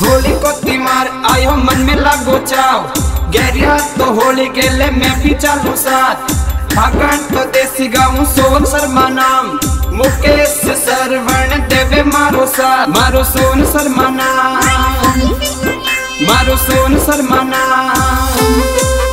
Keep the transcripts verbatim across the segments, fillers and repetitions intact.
होली को तिमार आयो मन में लागो चाव, गैरिया तो होली गेले मैं भी चालू साथ। फागण तो देसी गाऊं सोन शर्मा नाम, मुकेश सरवण देवे मारो साथ। मारो सोन शर्मा नाम, मारो सोन शर्मा नाम।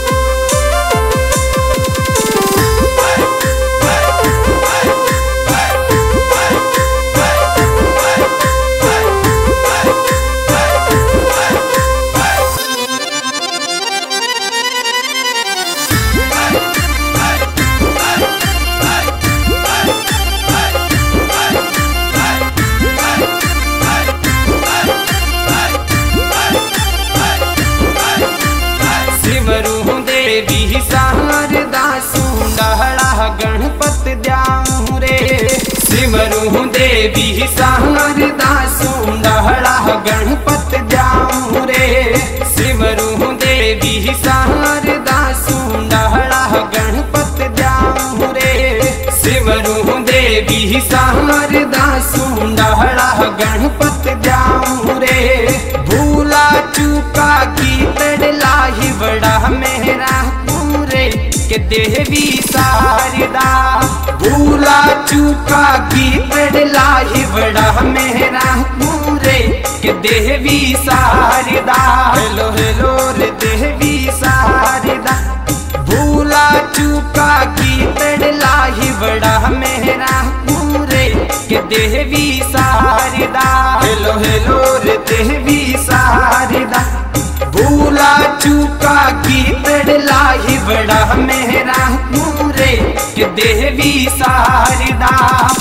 देवी शारदा सुंदहड़ा गणपत द्याऊं रे। सिमरू देवी शारदा सुंदहड़ा गणपत द्याऊं रे। सिमरू देवी शारदा सुंदहड़ा गणपत द्याऊं रे। सिमरू देवी शारदा सुंदहड़ा गणपत द्याऊं रे। भूला चूका की तड़ला ही बड़ा मेरा पूरे के देवी शारदा। भूला चूका की तड़ला ही बड़ा मेरा पूरे के देवी शारदा। हेलो हेलो रे देवी शारदा। भूला चूका की तड़ला ही बड़ा मेरा पूरे के देवी शारदा। हेलो हेलो रे देवी शारदा। भूला चूका की तड़ला ही बड़ा मेरा पूरे के देवी शारदा।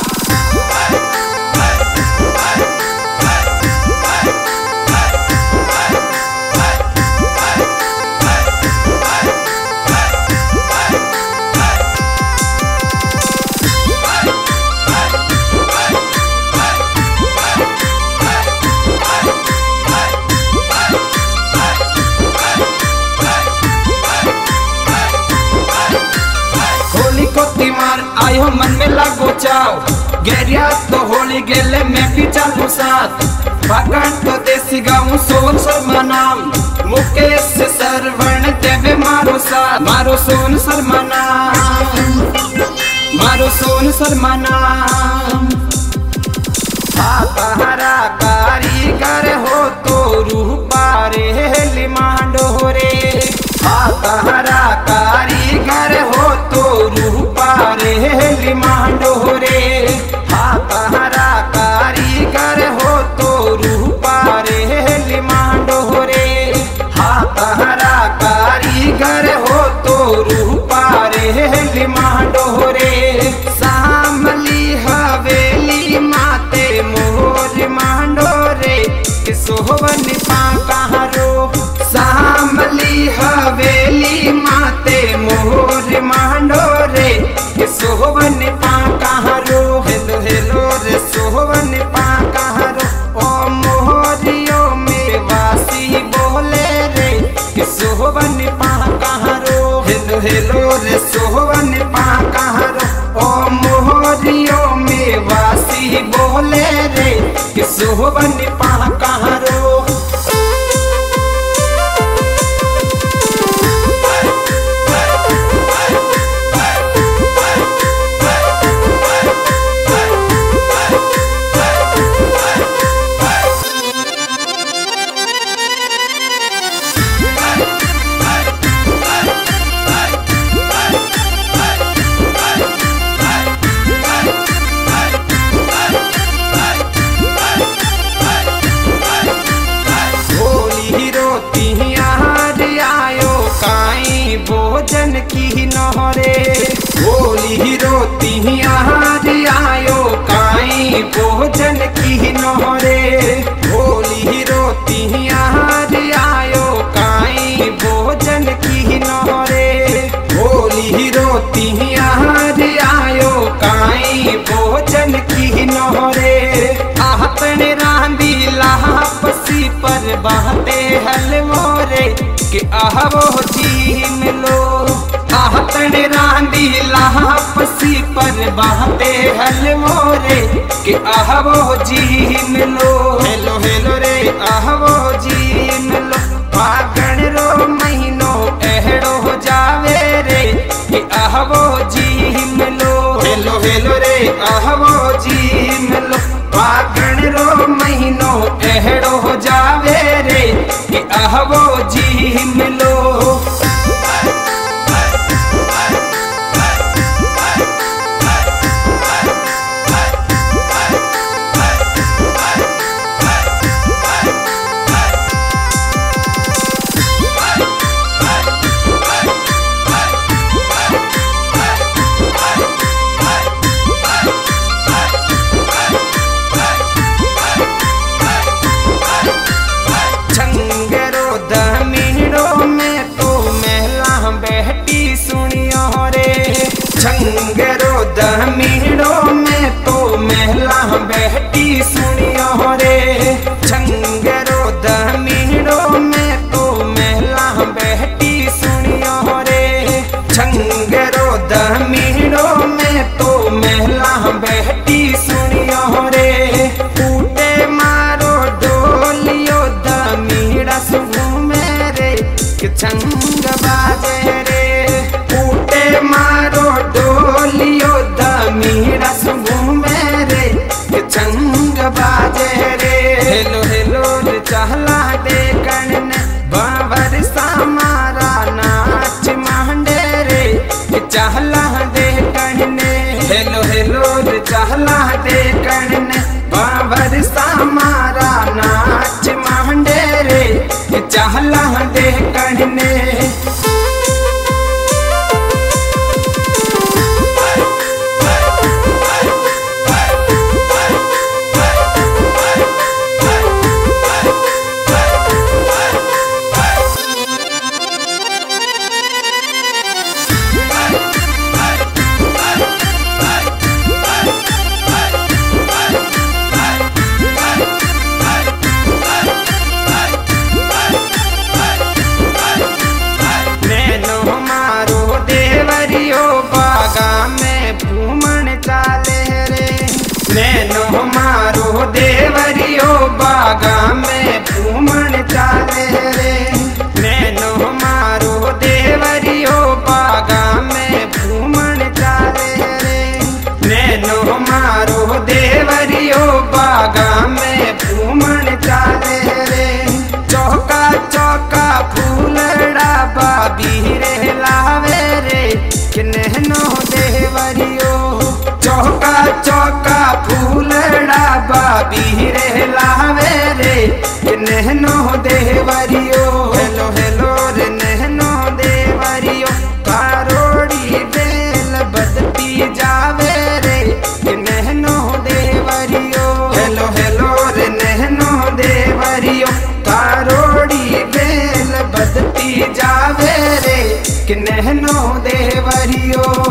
तिमार आयो मन में लागो चाव, गैरिया तो होली गेले मैं भी चालू साथ। फागण तो देसी गाऊं सोन शर्मा नाम, मुकेश सरवण देवे मारो साथ। मारो सोन शर्मा नाम, मारो सोन शर्मा नाम। तारा कारीगर हो तो रूपा रे लिमांडो रे। तारा कारीगर हो तो रूपा रे लिमांडो रे। तारा कारीगर हो तो रूपा रे लिमांडो रे। तारा कारीगर हो तो रूपा रे लिमांडो रे। सामली हवेली माते मोर मांडो रे के सोहवन पाकारो। सामली हवेली माते मोर मांडो रे के सोहवन पाकारो। हेलो हेलो रे सोहवन पाकारो। ओ मोहरियो में वासी बोले रे के सोहवन पाकारो। हेलो हेलो रे सोहवन पाकारो। ओ मोहरियो में वासी बोले रे के सोहवन पाकारो। भोजन की नहरे होली रोती आज आयो काई भोजन की नहरे। होली रोती आज आयो काई भोजन की नहरे। होली रोती आज आयो काई भोजन की नहरे। आहतन रांदी लापसी पर बहते हल मोरे के आहवो जी मिलो। आहतन रांदी लापसी पर बहते हल मोरे के आहवो जी मिलो। हेलो हेलो रे आहवो आहवो जी मिलो फागण रो महीनो एहड़ो जावे रे कि आहवो जी मिलो। छंगरो दमीड़ो में तो महला बेटी सुनियो रे। छंगरो दमीड़ो में तो महला बेटी सुनियो रे। छंगरो दमीड़ो में तो महला बेटी सुनियो रे। फूटे मारो डोलियो दमीड़ा सुबह मेरे कि छंग बाजे रे। फूटे मारो डोलियो दमीड़ा सुबह मेरे कि छंग बाजे रे। हेलो हेलो रे चहला दे कण बावर सामारा नाच मांडे रे कि चहला दे कण। हेलो हेलो रे चहला दे कण बावर सामारा नाच मांडे रे कि चहला दे कण। नैनो मारो देवरियो बागा में घूमन चाले रे। नैनो मारो देवरियो बागा में घूमन चाले रे। नैनो मारो देवरियो बागा में घूमन चाले रे। चौका चौका फूलड़ा बाबी रे लावे रे कि नैनो देवरियो। चौका चौका फूलड़ा बाबी रे लावे रे कि नैनो देवरियो। हेलो हेलो रे नैनो देवरियो कारोड़ी बेल बदती जावे रे कि नैनो देवरियो। हेलो हेलो रे नैनो देवरियो कारोड़ी बेल बदती जावे रे कि नैनो देवरियो।